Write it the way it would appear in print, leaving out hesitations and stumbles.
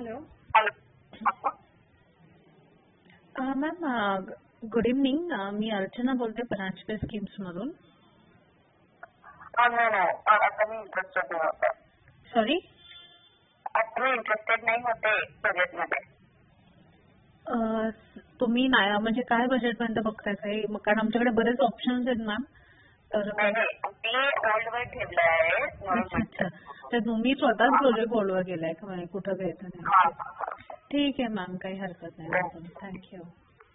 Hello hello. Ma'am good evening. मी अर्चना बोलते Paranjpe schemes मधून. आता मी इंटरेस्टेड नाही होते. सॉरी, आता मी इंटरेस्टेड नाही होते प्रोजेक्टमध्ये. तुम्ही म्हणजे काय बजेटपर्यंत बघताय काही? कारण आमच्याकडे बरेच ऑप्शन्स आहेत मॅम. तर मी होल्ड वर ठेवलं आहे. अच्छा, तर तुम्ही स्वतःच प्रोजेक्ट होल्डवर गेलाय का? कुठं घ्यायचं नाही? ठीक आहे मॅम, काही हरकत नाही. थँक्यू.